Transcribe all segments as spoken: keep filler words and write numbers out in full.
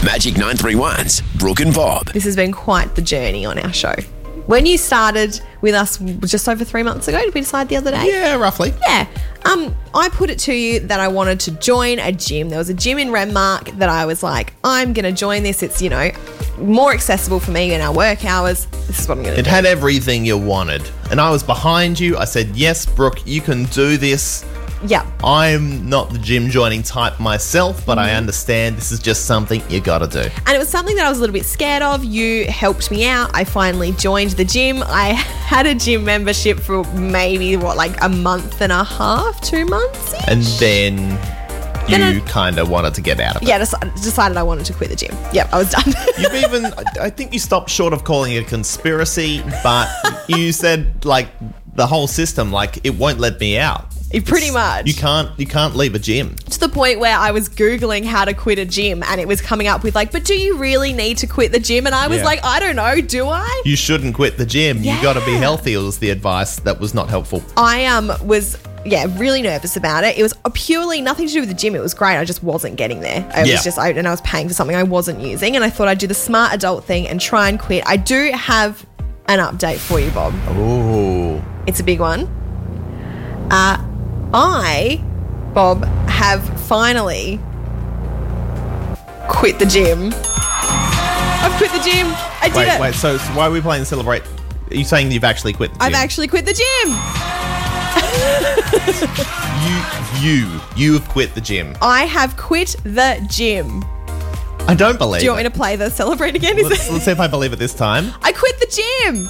Magic nine three one's Brooke and Bob. This has been quite the journey on our show. When you started with us just over three months ago, did we decide the other day? Yeah, roughly. Yeah. Um, I put it to you that I wanted to join a gym. There was a gym in Renmark that I was like, I'm going to join this. It's, you know, more accessible for me in our work hours. This is what I'm going to It do. had everything you wanted. And I was behind you. I said, yes, Brooke, you can do this. Yeah. I'm not the gym joining type myself, but I understand this is just something you got to do. And it was something that I was a little bit scared of. You helped me out. I finally joined the gym. I had a gym membership for maybe, what, like a month and a half, two months? And then you Then I- kind of wanted to get out of it. Yeah, decided, decided I wanted to quit the gym. Yep, I was done. You've even, I- I think you stopped short of calling it a conspiracy, but you said, like, the whole system, like, it won't let me out. Pretty It's- much. You can't, you can't leave a gym. To the point where I was Googling how to quit a gym and it was coming up with like, but do you really need to quit the gym? And I was Yeah. like, I don't know, do I? You shouldn't quit the gym. You got to be Yeah. healthy was the advice that was not helpful. I um was, yeah, really nervous about it. It was purely nothing to do with the gym. It was great. I just wasn't getting there. I Yeah. was just, I, and I was paying for something I wasn't using. And I thought I'd do the smart adult thing and try and quit. I do have an update for you, Bob. Ooh. It's a big one. Uh, I, Bob, have finally quit the gym. I've quit the gym. I did Wait, it. wait. So, so why are we playing Celebrate? Are you saying you've actually quit the gym? I've actually quit the gym. You, you, you have quit the gym. I have quit the gym. I don't believe Do you want it. me to play the Celebrate again? Is Let's, it? let's see if I believe it this time. I quit the gym.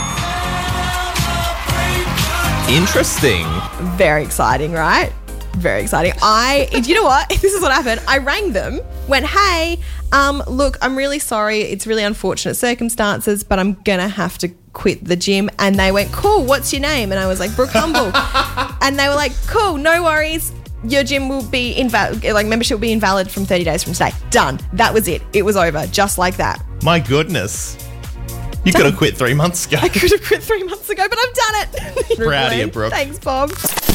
Interesting. Very exciting, right? Very exciting. I, you know what? This is what happened. I rang them, went, hey, um, look, I'm really sorry. It's really unfortunate circumstances, but I'm going to have to quit the gym. And they went, cool, what's your name? And I was like, Brooke Humble. And they were like, cool, no worries. Your gym will be invalid, like membership will be invalid from thirty days from today. Done. That was it. It was over, just like that. My goodness. You could have quit three months ago. I could have quit three months ago, but I've done it. Proud of you, Brooke. Thanks, Bob.